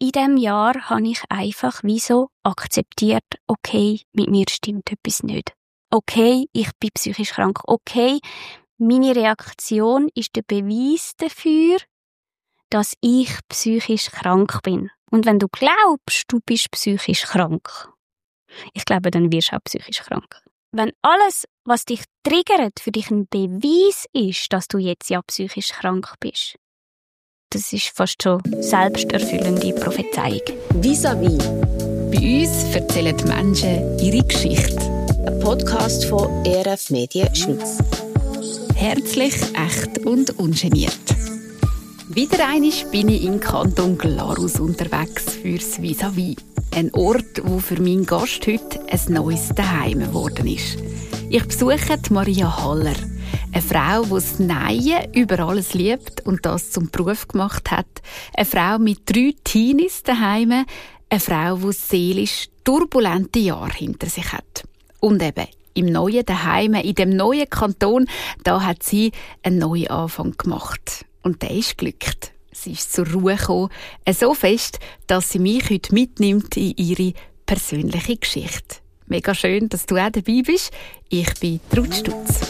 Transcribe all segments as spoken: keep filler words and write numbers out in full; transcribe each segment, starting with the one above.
in diesem Jahr habe ich einfach wie so akzeptiert, okay, mit mir stimmt etwas nicht. Okay, ich bin psychisch krank. Okay, meine Reaktion ist der Beweis dafür, dass ich psychisch krank bin. Und wenn du glaubst, du bist psychisch krank, ich glaube, dann wirst du auch psychisch krank. Wenn alles, was dich triggert, für dich ein Beweis ist, dass du jetzt ja psychisch krank bist, das ist fast schon selbsterfüllende Prophezeiung. Vis-à-vis. Bei uns erzählen die Menschen ihre Geschichte. Ein Podcast von E R F Medien Schweiz. Herzlich, echt und ungeniert. Wieder einmal bin ich im Kanton Glarus unterwegs fürs Vis-à-vis. Ein Ort, wo für meinen Gast heute ein neues Zuhause geworden ist. Ich besuche die Maria Haller. Eine Frau, die das Nähen über alles liebt und das zum Beruf gemacht hat. Eine Frau mit drei Teenies daheim. Eine Frau, die seelisch turbulente Jahre hinter sich hat. Und eben im neuen Daheim, in dem neuen Kanton, da hat sie einen neuen Anfang gemacht. Und der ist glückt. Sie ist zur Ruhe gekommen, so fest, dass sie mich heute mitnimmt in ihre persönliche Geschichte. Mega schön, dass du auch dabei bist. Ich bin Ruth Stutz.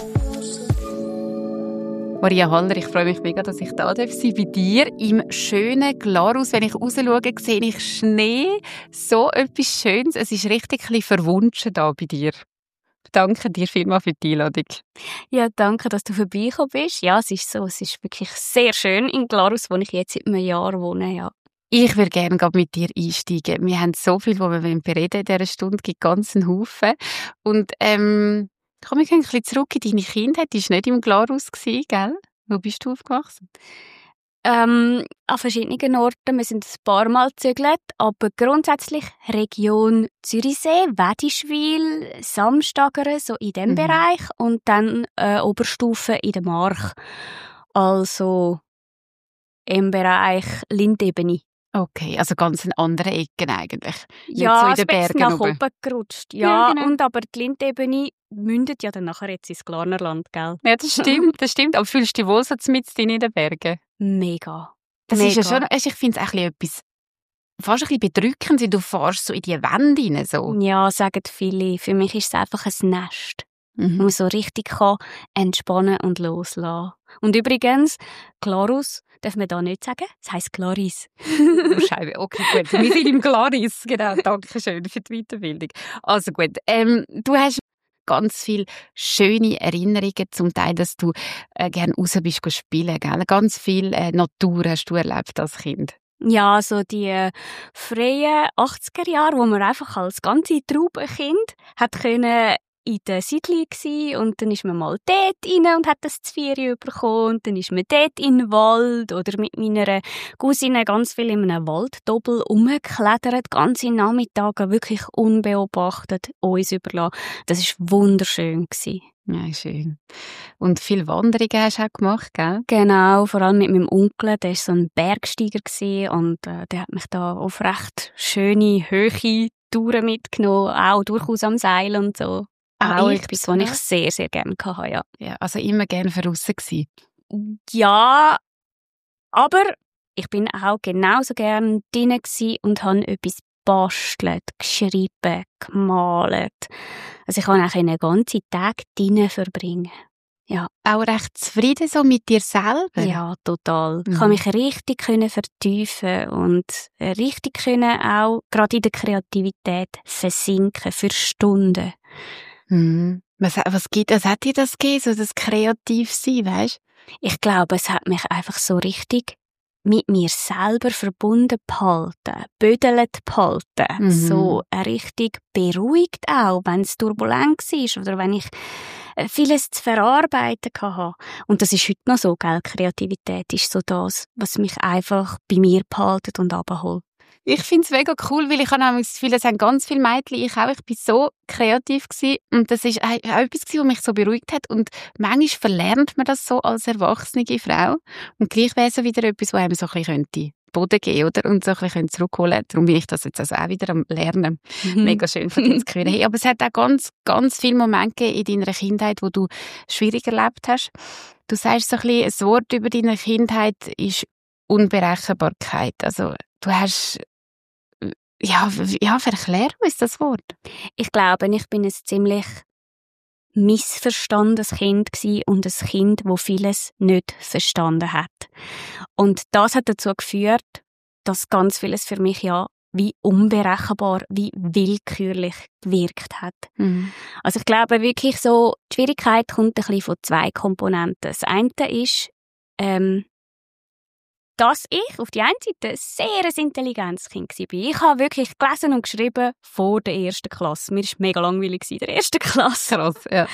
Maria Haller, ich freue mich mega, dass ich da sein darf bei dir im schönen Glarus. Wenn ich rausschaue, sehe ich Schnee. So etwas Schönes. Es ist richtig ein bisschen verwunschen da bei dir. Danke dir vielmals für die Einladung. Ja, danke, dass du vorbeigekommen bist. Ja, es ist so. Es ist wirklich sehr schön in Glarus, wo ich jetzt seit einem Jahr wohne. Ja. Ich würde gerne mit dir einsteigen. Wir haben so viel, was wir bereden in dieser Stunde. Es gibt ganz einen Haufen. Und ähm, komm, wir gehen ein bisschen zurück in deine Kindheit. Du warst nicht im Glarus, gell? Wo bist du aufgewachsen? Ähm, an verschiedenen Orten. Wir sind ein paar Mal gezügelt, aber grundsätzlich Region Zürichsee, Wädischwil, Samstagere, so in diesem mhm. Bereich. Und dann äh, Oberstufe in der Mark. Also im Bereich Lindebene. Okay, also ganz in anderen Ecken eigentlich. Ja, so in den Bergen nach oben gerutscht. Ja, ja genau. Und aber die Lindebene mündet ja dann nachher jetzt ins Glarnerland, gell? Ja, das stimmt, das stimmt. Aber fühlst du dich wohl so mitten in den Bergen? Mega. Das Mega. ist ja schon, ich finde es etwas, fast ein bisschen bedrückend, wenn du fährst so in die Wände rein, so. Ja, sagen viele. Für mich ist es einfach ein Nest, mhm. wo man so richtig kann entspannen und loslassen. Und übrigens, Glarus darf man da nicht sagen, es heisst Glaris. Oh, Scheibe, okay, gut. Wir sind im Glaris, genau, danke schön für die Weiterbildung. Also gut, ähm, du hast ganz viele schöne Erinnerungen, zum Teil, dass du äh, gerne raus bist spielen, gell? Ganz viel äh, Natur hast du erlebt als Kind. Ja, so die äh, freien achtziger Jahre, wo man einfach als ganze Traubenkind hat können in der Siedlung gsi und dann ist man mal dort rein und hat das Zvieri bekommen und dann ist man dort in den Wald oder mit meiner Cousine ganz viel in einem Walddoppel rumgeklettert, ganze Nachmittage wirklich unbeobachtet uns überlassen. Das war wunderschön gsi. Ja, schön. Und viele Wanderungen hast du auch gemacht, gell? Genau, vor allem mit meinem Onkel, der war so ein Bergsteiger gsi und äh, der hat mich da auf recht schöne, hohe Touren mitgenommen, auch durchaus am Seil und so. Auch etwas, was ich sehr, sehr gerne hatte, ja. Ja, also immer gerne draussen gsi. Ja, aber ich bin auch genauso gerne drinnen gsi und habe etwas gebastelt, geschrieben, gemalt. Also ich kann auch einen ganzen Tag drinnen verbringen. Ja. Auch recht zufrieden so mit dir selber? Ja, total. Mhm. Ich kann mich richtig können vertiefen und richtig können auch gerade in der Kreativität versinken für Stunden. Mhm. Was, was, gibt, was hat dir das gegeben, so das Kreativsein, weisst? Ich glaube, es hat mich einfach so richtig mit mir selber verbunden behalten, bödelt behalten, mhm. so richtig beruhigt auch, wenn es turbulent war oder wenn ich vieles zu verarbeiten hatte. Und das ist heute noch so, gell? Kreativität ist so das, was mich einfach bei mir behaltet und abholt. Ich finde es mega cool, weil ich habe auch das Gefühl, es haben ganz viele Mädchen, ich auch, ich war so kreativ gewesen. Und das ist auch etwas, was mich so beruhigt hat. Und manchmal verlernt man das so als erwachsene Frau. Und gleich wäre es so wieder etwas, was einem so ein bisschen könnte Boden geben, oder? Und so ein bisschen zurückholen. Darum bin ich das jetzt also auch wieder am Lernen. Mhm. Mega schön von dir zu hören. Hey, aber es hat auch ganz, ganz viele Momente gegeben in deiner Kindheit, wo du schwierig erlebt hast. Du sagst so ein bisschen, ein Wort über deine Kindheit ist Unberechenbarkeit. Also, du hast ja, ja, verklär uns das Wort. Ich glaube, ich bin ein ziemlich missverstandenes Kind gsi und ein Kind, wo vieles nicht verstanden hat. Und das hat dazu geführt, dass ganz vieles für mich ja wie unberechenbar, wie willkürlich gewirkt hat. Mhm. Also ich glaube wirklich so, die Schwierigkeit kommt ein bisschen von zwei Komponenten. Das eine ist, ähm, dass ich auf die einen Seite sehr ein intelligentes Kind war. Ich habe wirklich gelesen und geschrieben vor der ersten Klasse. Mir war mega langweilig in der ersten Klasse. Krass, ja.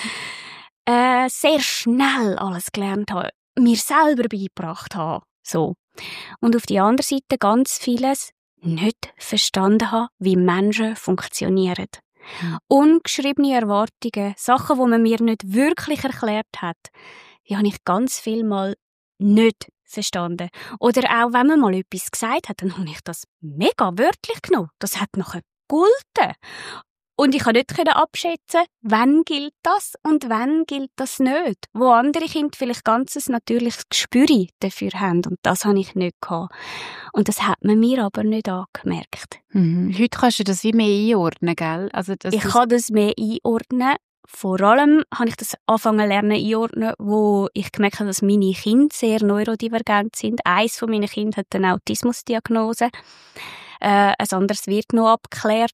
Äh, sehr schnell alles gelernt habe, mir selber beigebracht habe. So. Und auf die andere Seite ganz vieles nicht verstanden habe, wie Menschen funktionieren. Mhm. Ungeschriebene Erwartungen, Sachen, die man mir nicht wirklich erklärt hat, die habe ich ganz viel mal nicht verstanden. Oder auch, wenn man mal etwas gesagt hat, dann habe ich das mega wörtlich genommen. Das hat nachher gegolten. Und ich konnte nicht abschätzen, wann gilt das und wann gilt das nicht. Wo andere Kinder vielleicht ganz ein natürliches Gespür dafür haben. Und das habe ich nicht gehabt. Und das hat man mir aber nicht angemerkt. Mhm. Heute kannst du das wie mehr einordnen, gell? Also das ich kann das mehr einordnen. Vor allem habe ich das angefangen lernen einordnen, wo ich gemerkt habe, dass meine Kinder sehr neurodivergent sind. Eins von meinen Kindern hat eine Autismusdiagnose. Äh, ein anderes wird noch abgeklärt.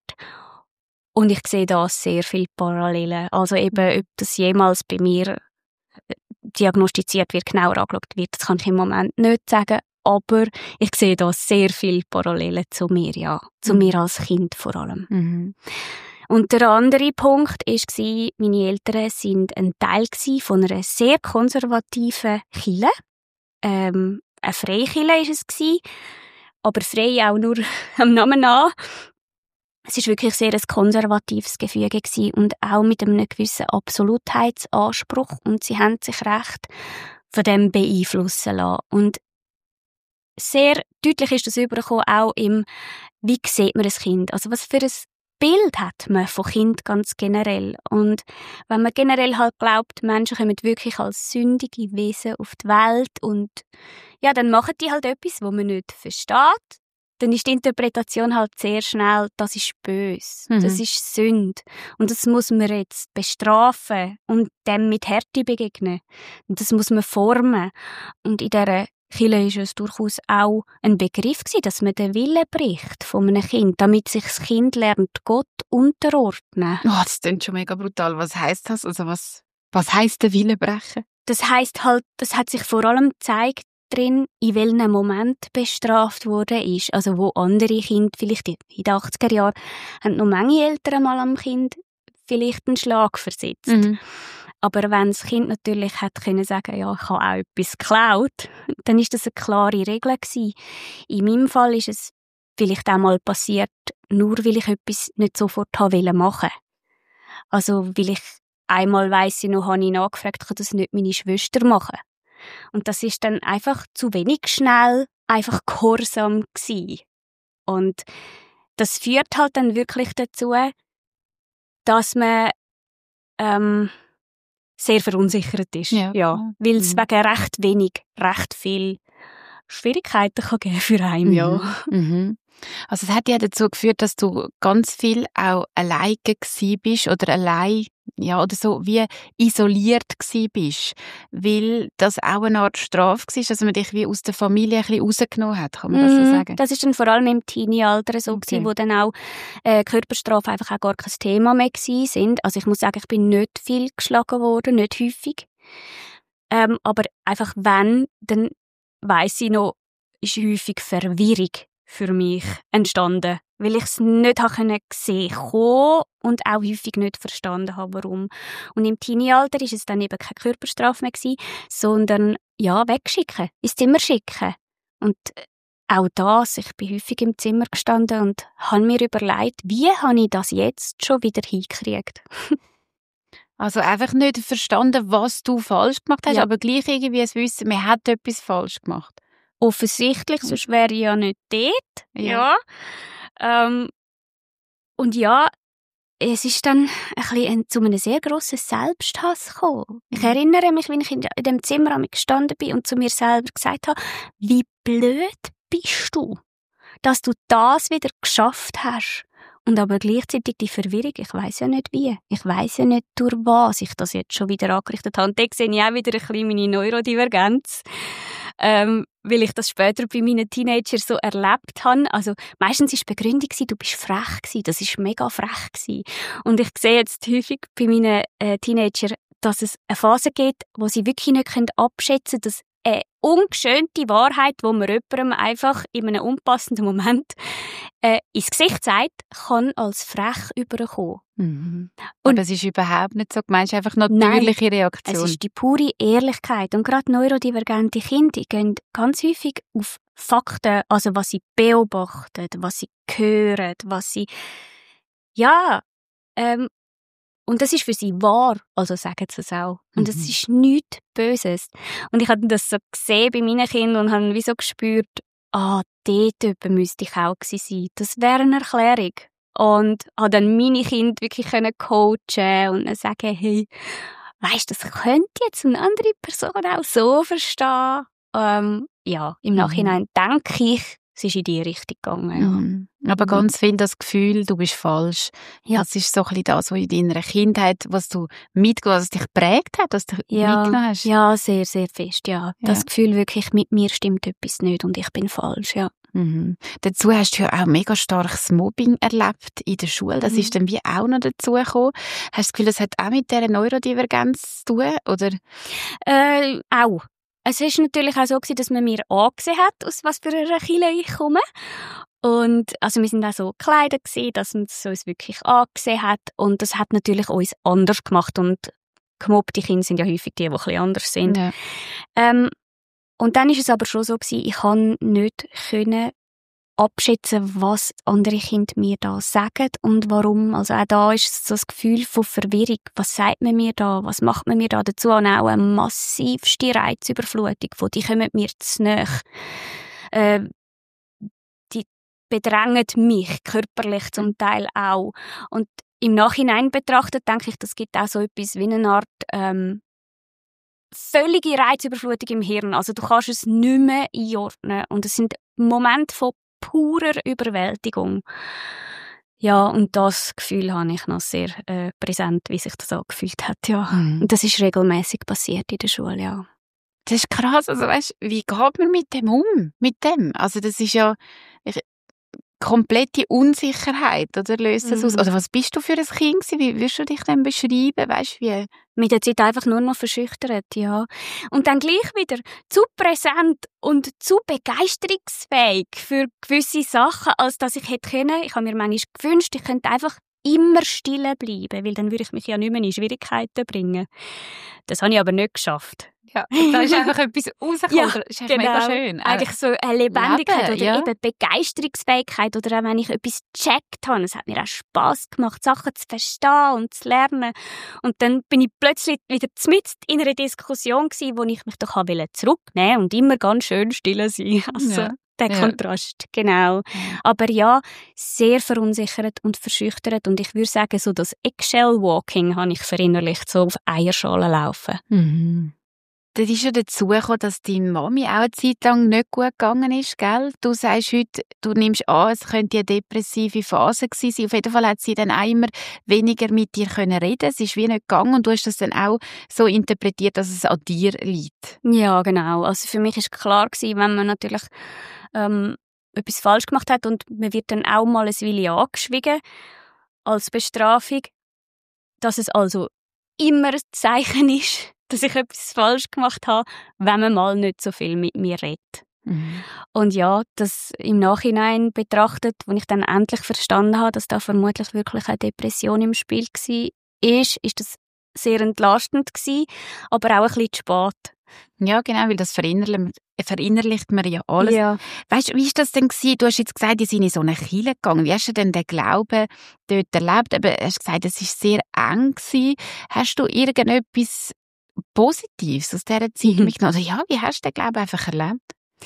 Und ich sehe da sehr viele Parallelen. Also eben, ob das jemals bei mir diagnostiziert wird, genauer angeschaut wird, das kann ich im Moment nicht sagen. Aber ich sehe da sehr viele Parallelen zu mir, ja. Zu mhm. mir als Kind vor allem. Mhm. Und der andere Punkt war, meine Eltern waren ein Teil von einer sehr konservativen Kirche. Ähm, eine Freikirche war es, aber frei auch nur am Namen nach. Es war wirklich sehr ein konservatives Gefüge und auch mit einem gewissen Absolutheitsanspruch. Und sie haben sich recht von dem beeinflussen lassen. Und sehr deutlich ist das übergekommen, auch im, wie sieht man ein Kind? Also was für ein Bild hat man von Kind ganz generell. Und wenn man generell halt glaubt, Menschen kommen wirklich als sündige Wesen auf die Welt und ja, dann machen die halt etwas, was man nicht versteht, dann ist die Interpretation halt sehr schnell, das ist böse, mhm. das ist Sünde und das muss man jetzt bestrafen und dem mit Härte begegnen. Und das muss man formen. Und in dieser Kirche ist es durchaus auch ein Begriff gewesen, dass man den Willen bricht von einem Kind, damit sich das Kind lernt, Gott unterordnen. Oh, das klingt schon mega brutal. Was heisst das? Also was, was heisst der Willen brechen? Das heisst halt, das hat sich vor allem gezeigt drin, in welchem Moment bestraft worden ist. Also wo andere Kinder, vielleicht in den achtziger Jahren, haben noch manche Eltern mal am Kind vielleicht einen Schlag versetzt. Mhm. Aber wenn das Kind natürlich hat können sagen, ja, ich habe auch etwas geklaut, dann ist das eine klare Regel gewesen. In meinem Fall ist es vielleicht auch mal passiert, nur weil ich etwas nicht sofort machen wollte. Also, weil ich einmal weiss ich noch, habe ich nachgefragt, kann das nicht meine Schwester machen? Und das ist dann einfach zu wenig schnell, einfach gehorsam gewesen. Und das führt halt dann wirklich dazu, dass man, ähm, sehr verunsichert ist. Ja. ja weil es mhm. wegen recht wenig, recht viel Schwierigkeiten kann geben für einen. Mhm. Ja. Mhm. Also es hat ja dazu geführt, dass du ganz viel auch alleine gsi bist oder allein, ja, oder so wie isoliert gsi bist, weil das auch eine Art Strafe war, dass man dich wie aus der Familie ein bisschen rausgenommen hat, kann man das so sagen? Das ist dann vor allem im Teenie-Alter so okay. gewesen, wo dann auch äh, Körperstrafe einfach auch gar kein Thema mehr gewesen sind. Also ich muss sagen, ich bin nicht viel geschlagen worden, nicht häufig. Ähm, aber einfach wenn, dann weiss ich noch, ist häufig Verwirrung für mich entstanden, weil ich es nicht habe sehen können und auch häufig nicht verstanden habe, warum. Und im Teenie-Alter ist es dann eben keine Körperstrafe mehr gewesen, sondern ja, wegschicken, ins Zimmer schicken. Und auch das, ich bin häufig im Zimmer gestanden und habe mir überlegt, wie habe ich das jetzt schon wieder hingekriegt? Also einfach nicht verstanden, was du falsch gemacht hast, ja. aber gleich irgendwie es wissen, man hat etwas falsch gemacht. Offensichtlich, sonst wäre ich ja nicht dort. Ja. ja. Ähm, und ja, es ist dann ein bisschen zu einem sehr grossen Selbsthass gekommen. Ich erinnere mich, wie ich in dem Zimmer gestanden bin und zu mir selber gesagt habe, wie blöd bist du, dass du das wieder geschafft hast. Und aber gleichzeitig die Verwirrung, ich weiss ja nicht wie. Ich weiss ja nicht, durch was ich das jetzt schon wieder angerichtet habe. Und da sehe ich auch wieder ein bisschen meine Neurodivergenz. Ähm, weil ich das später bei meinen Teenagern so erlebt habe. Also meistens war die Begründung, du bist frech gewesen. Das war mega frech gewesen. Und ich sehe jetzt häufig bei meinen äh, Teenagern, dass es eine Phase gibt, wo sie wirklich nicht abschätzen können, dass eine ungeschönte Wahrheit, die man jemandem einfach in einem unpassenden Moment äh, ins Gesicht sagt, kann als frech überkommen. Mhm. Und das ist überhaupt nicht so gemeint, es ist einfach natürliche Nein, Reaktion. Es ist die pure Ehrlichkeit. Und gerade neurodivergente Kinder die gehen ganz häufig auf Fakten, also was sie beobachten, was sie hören, was sie... Ja, ähm, und das ist für sie wahr, also sagen sie es auch. Und es mhm. ist nichts Böses. Und ich habe das so gesehen bei meinen Kindern und habe wie so gespürt, ah, dort müsste ich auch gewesen sein. Das wäre eine Erklärung. Und habe dann meine Kinder wirklich coachen und dann sagen, hey, weisst, das könnte jetzt eine andere Person auch so verstehen. Ähm, ja, im Nachhinein mhm. denke ich, es ist in die Richtung gegangen. Ja. Mhm. Aber ganz viel das Gefühl, du bist falsch. Ja. Das ist so ein bisschen das, was in deiner Kindheit, was du mitgenommen was dich geprägt hat, was du ja. mitgenommen hast. Ja, sehr, sehr fest, ja. ja. Das Gefühl wirklich, mit mir stimmt etwas nicht und ich bin falsch, ja. Mhm. Dazu hast du ja auch mega starkes Mobbing erlebt in der Schule. Das mhm. ist dann wie auch noch dazu gekommen. Hast du das Gefühl, das hat auch mit dieser Neurodivergenz zu tun, oder? Äh, auch. Es war natürlich auch so, dass man mir angesehen hat, aus was für einer Kille ich komme. Und, also wir sind auch so gekleidet gewesen, dass man es uns wirklich angesehen hat. Und das hat natürlich uns anders gemacht. Und gemobbte Kinder sind ja häufig die, die ein bisschen anders sind. Ja. Ähm, und dann war es aber schon so gewesen, ich konnte nicht können abschätzen, was andere Kinder mir da sagen und warum. Also auch da ist so das Gefühl von Verwirrung. Was sagt man mir da? Was macht man mir da dazu? Und auch eine massivste Reizüberflutung von, die kommen mir zu nahe. Äh, die bedrängen mich körperlich zum Teil auch. Und im Nachhinein betrachtet, denke ich, das gibt auch so etwas wie eine Art ähm, völlige Reizüberflutung im Hirn. Also du kannst es nicht mehr einordnen. Und es sind Momente von purer Überwältigung. Ja, und das Gefühl habe ich noch sehr äh, präsent, wie sich das angefühlt hat, ja. Mhm. Und das ist regelmäßig passiert in der Schule, ja. Das ist krass, also weißt, wie geht man mit dem um? Mit dem? Also das ist ja ich, komplette Unsicherheit, oder löst das mhm. aus? Oder was bist du für ein Kind gewesen? Wie würdest du dich denn beschreiben? Weißt du, wie? Mit der Zeit einfach nur noch verschüchtert, ja. Und dann gleich wieder zu präsent und zu begeisterungsfähig für gewisse Sachen, als dass ich hätte können. Ich habe mir manchmal gewünscht, ich könnte einfach immer still bleiben, weil dann würde ich mich ja nicht mehr in Schwierigkeiten bringen. Das habe ich aber nicht geschafft. Ja, da ist einfach etwas rausgekommen. Ja, das ist genau. mega schön. Eigentlich so eine Lebendigkeit Leben, oder ja. eben Begeisterungsfähigkeit oder auch wenn ich etwas gecheckt habe. Es hat mir auch Spass gemacht, Sachen zu verstehen und zu lernen. Und dann bin ich plötzlich wieder mitten in einer Diskussion gewesen, wo ich mich doch zurücknehmen wollte und immer ganz schön still sein. Also ja. der ja. Kontrast, genau. Aber ja, sehr verunsichert und verschüchtert. Und ich würde sagen, so das Eggshell-Walking habe ich verinnerlicht, so auf Eierschalen laufen. Mhm. Das ist ja dazu gekommen, dass deine Mami auch eine Zeit lang nicht gut gegangen ist, gell? Du sagst heute, du nimmst an, es könnte eine depressive Phase gewesen sein. Auf jeden Fall hat sie dann auch immer weniger mit dir können reden. Es ist wie nicht gegangen und du hast das dann auch so interpretiert, dass es an dir liegt. Ja, genau. Also für mich ist klar gewesen, wenn man natürlich ähm, etwas falsch gemacht hat und man wird dann auch mal ein Weile angeschwiegen als Bestrafung, dass es also immer ein Zeichen ist, dass ich etwas falsch gemacht habe, wenn man mal nicht so viel mit mir redet. Mhm. Und ja, das im Nachhinein betrachtet, als ich dann endlich verstanden habe, dass da vermutlich wirklich eine Depression im Spiel war, ist, ist das sehr entlastend gewesen, aber auch ein bisschen zu spät. Ja, genau, weil das verinnerlicht, verinnerlicht man ja alles. Ja. Weißt du, wie war das denn gewesen? Du hast jetzt gesagt, die sind in so eine Kirche gegangen. Wie hast du denn den Glauben dort erlebt? Aber du hast gesagt, es war sehr eng gewesen. Hast du irgendetwas Positives aus dieser Zeit mhm. mitgenommen? Also ja, wie hast du den Glauben einfach erlebt?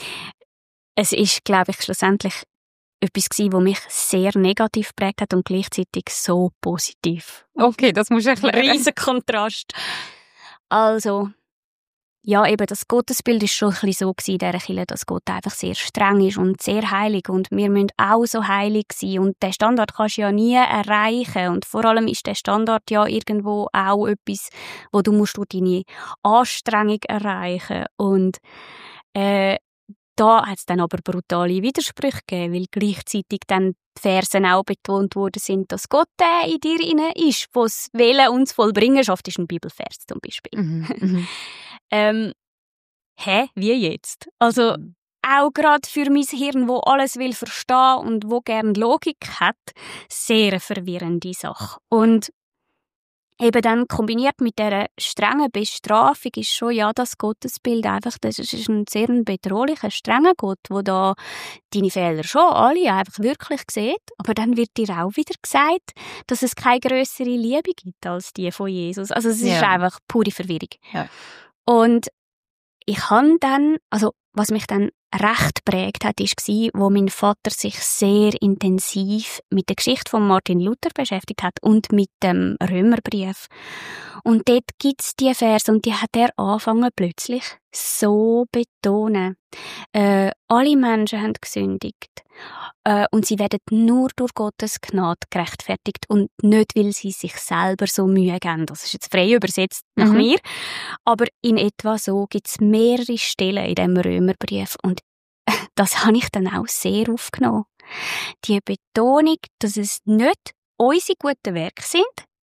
Es ist, glaube ich, schlussendlich etwas gewesen, das mich sehr negativ geprägt hat und gleichzeitig so positiv. Okay, das muss ich erklären. Ein riesen Kontrast. Also, ja, eben das Gottesbild ist schon ein bisschen so gewesen in dieser Kirche, dass Gott einfach sehr streng ist und sehr heilig und wir müssen auch so heilig sein und den Standard kannst du ja nie erreichen und vor allem ist der Standard ja irgendwo auch etwas, wo du musst durch deine Anstrengung erreichen und äh, da hat es dann aber brutale Widersprüche gegeben, weil gleichzeitig dann die Versen auch betont worden sind, dass Gott der in dir inne ist, was Willen uns vollbringen schafft, ist ein Bibelvers zum Beispiel. Mhm. ähm, hä, wie jetzt? Also auch gerade für mein Hirn, wo alles will verstehen und wo gern Logik hat, sehr eine verwirrende Sache. Und eben dann kombiniert mit dieser strengen Bestrafung ist schon ja das Gottesbild einfach, das ist ein sehr bedrohlicher, strenger Gott, wo da deine Fehler schon alle einfach wirklich sieht, aber dann wird dir auch wieder gesagt, dass es keine grössere Liebe gibt als die von Jesus. Also es ja. ist einfach pure Verwirrung. Ja. Und ich habe dann, also was mich dann recht prägt hat, war, wo mein Vater sich sehr intensiv mit der Geschichte von Martin Luther beschäftigt hat und mit dem Römerbrief. Und dort gibt es die Verse und die hat er angefangen plötzlich so betonen. Äh, alle Menschen haben gesündigt äh, und sie werden nur durch Gottes Gnade gerechtfertigt und nicht, weil sie sich selber so Mühe geben. Das ist jetzt frei übersetzt nach mhm. mir. Aber in etwa so gibt es mehrere Stellen in dem Römerbrief und das habe ich dann auch sehr aufgenommen. Die Betonung, dass es nicht unsere guten Werke sind,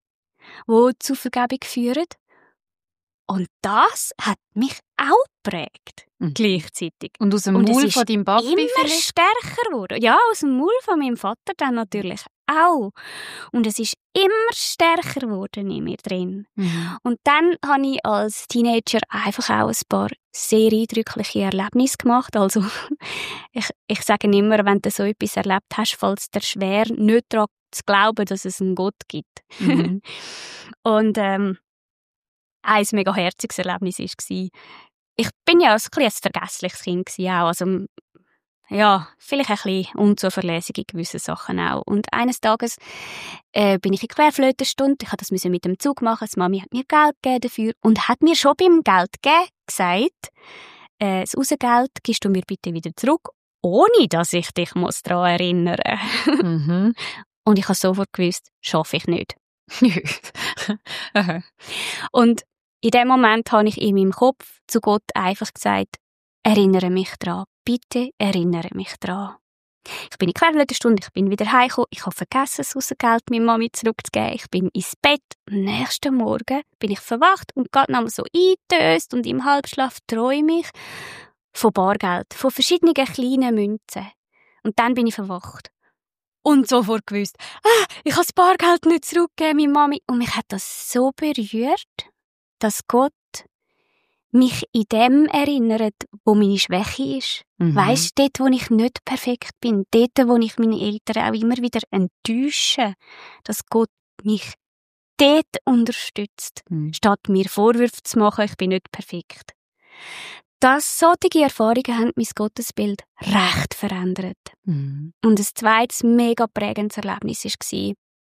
die zur Vergebung führen. Und das hat mich auch geprägt, mhm. gleichzeitig. Und aus dem Maul von deinem Papi immer vielleicht? Stärker geworden. Ja, aus dem Maul von meinem Vater dann natürlich auch. Und es ist immer stärker geworden in mir drin. Mhm. Und dann habe ich als Teenager einfach auch ein paar sehr eindrückliche Erlebnisse gemacht. Also ich, ich sage immer, wenn du so etwas erlebt hast, fällt es dir schwer, nicht daran zu glauben, dass es einen Gott gibt. Mhm. Und ähm, ein mega herziges Erlebnis war, ich bin ja ein, ein vergessliches Kind auch, also ja, vielleicht ein bisschen unzuverlässig in gewissen Sachen auch. Und eines Tages äh, bin ich in Querflötenstunde, ich musste das mit dem Zug machen, die Mami hat mir Geld gegeben dafür und hat mir schon beim Geld geben gesagt, äh, das Rausgeld gibst du mir bitte wieder zurück, ohne dass ich dich muss daran erinnern muss. Mhm. Und ich habe sofort gewusst, schaffe ich nicht. Und in dem Moment habe ich in meinem Kopf zu Gott einfach gesagt, erinnere mich dran, bitte erinnere mich dran. Ich bin in die Querflötenstunde, ich bin wieder heimgekommen, ich habe vergessen, das Hausgeld meiner Mami zurückzugeben, ich bin ins Bett. Am nächsten Morgen bin ich verwacht und gerade noch so eingetöst und im Halbschlaf träume ich von Bargeld, von verschiedenen kleinen Münzen. Und dann bin ich verwacht. Und sofort gewusst, ah, ich habe das Bargeld nicht zurückgegeben, meine Mami. Und mich hat das so berührt, dass Gott mich in dem erinnert, wo meine Schwäche ist. Mhm. Weisst, dort, wo ich nicht perfekt bin, dort, wo ich meine Eltern auch immer wieder enttäusche, dass Gott mich dort unterstützt, mhm. statt mir Vorwürfe zu machen, ich bin nicht perfekt. Das, solche Erfahrungen haben mein Gottesbild recht verändert. Mhm. Und ein zweites mega prägendes Erlebnis war,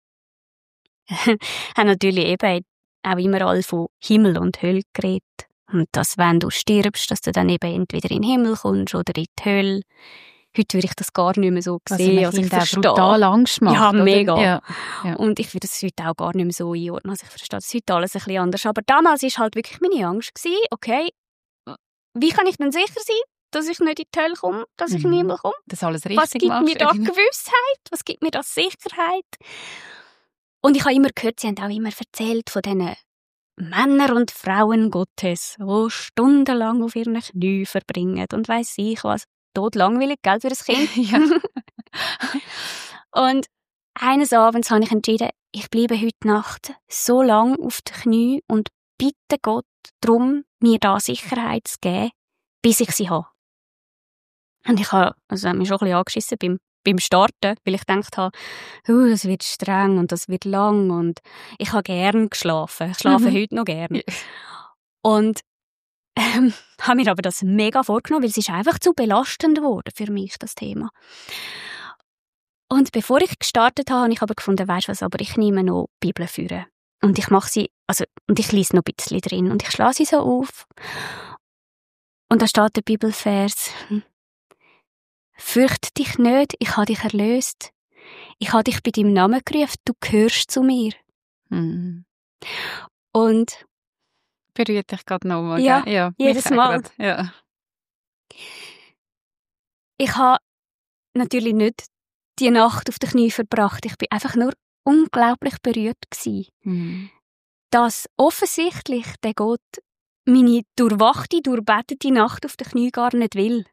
haben natürlich eben auch immer alle von Himmel und Hölle geredet. Und dass, wenn du stirbst, dass du dann eben entweder in den Himmel kommst oder in die Hölle. Heute würde ich das gar nicht mehr so sehen. Also ich verstehe. Brutal Angst macht, ja, oder? mega. Ja, ja. Und ich würde das heute auch gar nicht mehr so einordnen. Also ich verstehe das heute alles ein bisschen anders. Aber damals war halt wirklich meine Angst gewesen, okay, wie kann ich denn sicher sein, dass ich nicht in die Hölle komme, dass ich in den Himmel komme? Das alles richtig Was gibt machst, mir da Gewissheit? Was gibt mir da Sicherheit? Und ich habe immer gehört, sie haben auch immer erzählt von diesen Männer und Frauen Gottes, die stundenlang auf ihren Knien verbringen und weiss ich was. Tot langweilig, gell, für ein Kind. Ja. Und eines Abends habe ich entschieden, ich bleibe heute Nacht so lang auf den Knien und bitte Gott darum, mir da Sicherheit zu geben, bis ich sie habe. Und ich habe, also habe mich schon ein bisschen angeschissen beim, beim Starten, weil ich gedacht habe, oh, das wird streng und das wird lang und ich habe gern geschlafen. Ich schlafe mhm. heute noch gern. Und ähm, habe mir aber das mega vorgenommen, weil es ist einfach zu belastend geworden für mich, das Thema. Und bevor ich gestartet habe, habe ich aber gefunden, weisst was, aber ich nehme noch die Bibel führen. Und ich mache sie, also, und ich lese noch ein bisschen drin und ich schlage sie so auf. Und da steht der Bibelvers: Fürchte dich nicht, ich habe dich erlöst. Ich habe dich bei deinem Namen gerufen, du gehörst zu mir. Mhm. Und berührt dich gerade nochmal, ja, gell? Ja, jedes Mal. Ja. Ich habe natürlich nicht die Nacht auf den Knie verbracht. Ich bin einfach nur unglaublich berührt gewesen. Mhm. Dass offensichtlich der Gott meine durchwachte, durchbetete Nacht auf den Knie gar nicht will.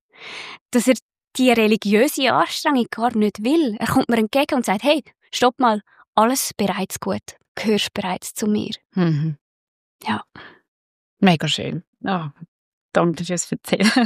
Dass er die religiöse Anstrengung gar nicht will. Er kommt mir entgegen und sagt: Hey, stopp mal, alles bereits gut. Du gehörst bereits zu mir. Mhm. Ja. Mega schön. Oh, danke fürs Erzählen.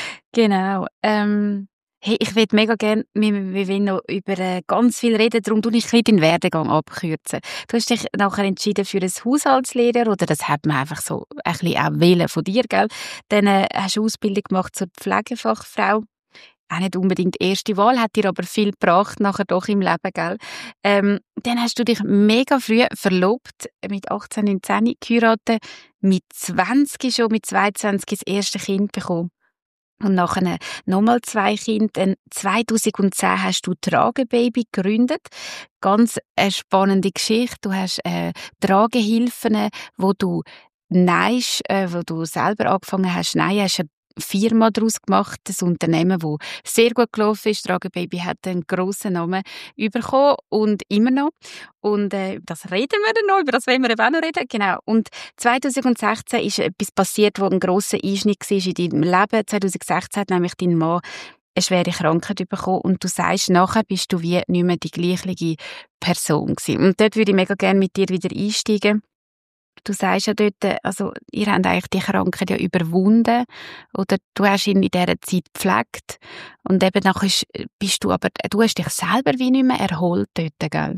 Genau. Ähm, hey, ich würde mega gerne, wir, wir wollen noch über äh, ganz viel reden, darum tue ich deinen Werdegang abkürzen. Du hast dich nachher entschieden für einen Haushaltslehrer, oder das hat man einfach so ein bisschen auch wählen von dir, gell? Dann äh, hast du Ausbildung gemacht zur Pflegefachfrau. Auch nicht unbedingt die erste Wahl, hat dir aber viel gebracht, nachher doch im Leben, gell? Ähm, dann hast du dich mega früh verlobt, mit achtzehn, neunzehn geheiratet, mit zwanzig schon, mit zweiundzwanzig das erste Kind bekommen. Und nachher nochmal zwei Kinder. Dann zweitausendzehn hast du Tragebaby gegründet. Ganz eine spannende Geschichte. Du hast äh, Tragehilfen, wo du neist, äh, wo du selber angefangen hast. Nein, hast eine Firma daraus gemacht, ein Unternehmen, das sehr gut gelaufen ist. Tragebaby hat einen grossen Namen bekommen und immer noch. Und äh, das reden wir dann noch, über das wollen wir eben auch noch reden. Genau. Und zweitausendsechzehn ist etwas passiert, wo ein grosser Einschnitt war in deinem Leben. zweitausendsechzehn hat nämlich dein Mann eine schwere Krankheit bekommen und du sagst, nachher bist du wie nicht mehr die gleiche Person gewesen. Und dort würde ich mega gerne mit dir wieder einsteigen. Du sagst ja dort, also ihr habt eigentlich die Krankheit ja überwunden, oder du hast ihn in dieser Zeit gepflegt und eben nachher bist du, aber du hast dich selber wie nicht mehr erholt dort, gell?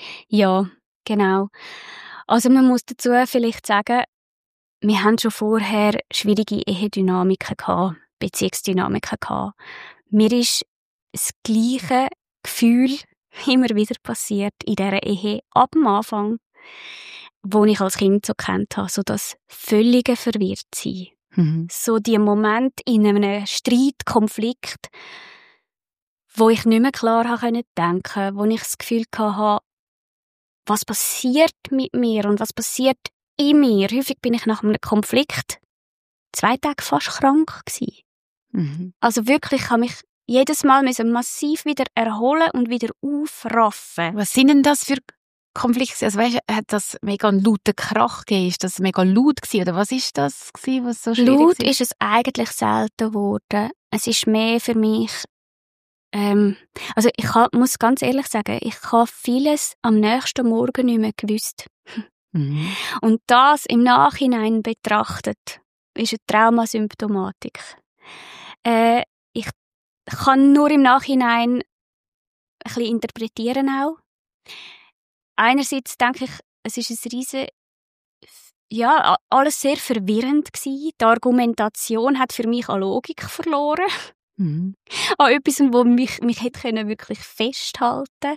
Ja, genau. Also man muss dazu vielleicht sagen, wir haben schon vorher schwierige Ehedynamiken gehabt, Beziehungsdynamiken gehabt. Mir ist das gleiche Gefühl immer wieder passiert in dieser Ehe ab dem Anfang, wo ich als Kind so kennt habe, so das völlige Verwirrtsein. Mhm. So die Moment in einem Streit, Konflikt, wo ich nicht mehr klar habe denken, wo ich das Gefühl hatte, was passiert mit mir und was passiert in mir. Häufig bin ich nach einem Konflikt zwei Tage fast krank gewesen. Mhm. Also wirklich, ich habe mich jedes Mal massiv wieder erholen und wieder aufraffen. Was sind denn das für Konflikte? Also weißt, hat das mega einen lauten Krach gegeben? Ist das mega laut gewesen? Oder was ist das gewesen, was so schwierig Laut war? ist es eigentlich selten geworden. Es ist mehr für mich, ähm, also ich kann, muss ganz ehrlich sagen, ich habe vieles am nächsten Morgen nicht mehr gewusst. Mhm. Und das im Nachhinein betrachtet, ist eine Traumasymptomatik. Äh, ich kann nur im Nachhinein ein bisschen interpretieren auch. Einerseits denke ich, es ist ein riesen, ja, alles sehr verwirrend gewesen. Die Argumentation hat für mich an Logik verloren. Mhm. An etwas, wo mich, mich hätte können wirklich festhalten.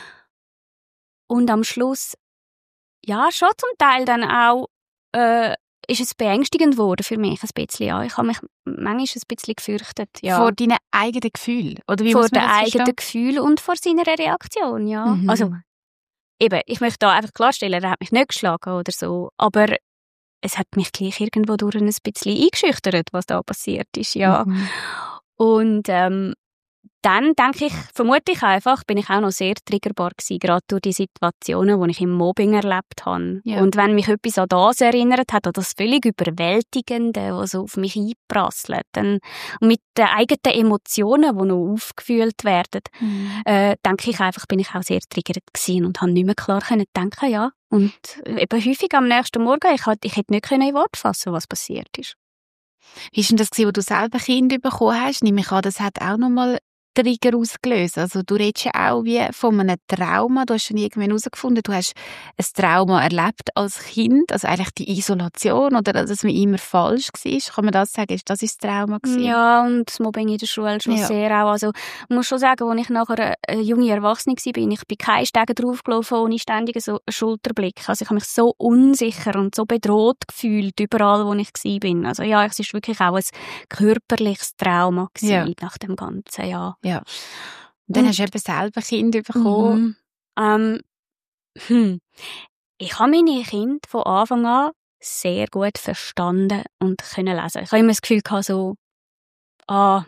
Und am Schluss, ja, schon zum Teil dann auch, äh, ist es beängstigend geworden für mich ein bisschen. Ja. Ich habe mich manchmal ein bisschen gefürchtet. Ja. Vor deinen eigenen Gefühlen? Oder wie vor muss man den das eigenen verstehen? Gefühlen und vor seiner Reaktion, ja. Mhm. Also, eben, ich möchte da einfach klarstellen, er hat mich nicht geschlagen oder so, aber es hat mich gleich irgendwo durch ein bisschen eingeschüchtert, was da passiert ist, ja. Mhm. Und ähm, dann denke ich, vermute ich einfach, bin ich auch noch sehr triggerbar gewesen, gerade durch die Situationen, die ich im Mobbing erlebt habe. Ja. Und wenn mich etwas an das erinnert hat, an das völlig Überwältigende, was so auf mich einprasselt, dann mit den eigenen Emotionen, die noch aufgefühlt werden, Mhm. äh, denke ich einfach, bin ich auch sehr triggert gewesen und habe nicht mehr klar können denken, ja. Und eben häufig am nächsten Morgen, ich, hätte, ich hätte nicht in Worte fassen, was passiert ist. Wie war denn das, als du selber Kind bekommen hast? Nehme ich an, das hat auch nochmal Trigger ausgelöst? Also du redest ja auch wie von einem Trauma. Du hast schon irgendwann herausgefunden, du hast ein Trauma erlebt als Kind, also eigentlich die Isolation oder dass man immer falsch war. Kann man das sagen? Ist das das Trauma gewesen? Ja, und das Mobbing in der Schule schon Ja. sehr auch. Also ich muss schon sagen, als ich nachher eine junge Erwachsene war, bin ich bin keine Stege draufgelaufen ohne ständigen so Schulterblick. Also ich habe mich so unsicher und so bedroht gefühlt, überall, wo ich war. Also ja, es war wirklich auch ein körperliches Trauma gewesen, Ja. nach dem Ganzen, ja. Ja. Und dann Und- hast du eben selber Kinder bekommen. Mhm. Ähm, hm. Ich habe meine Kinder von Anfang an sehr gut verstanden und können lesen. Ich habe immer das Gefühl gehabt, so, ah,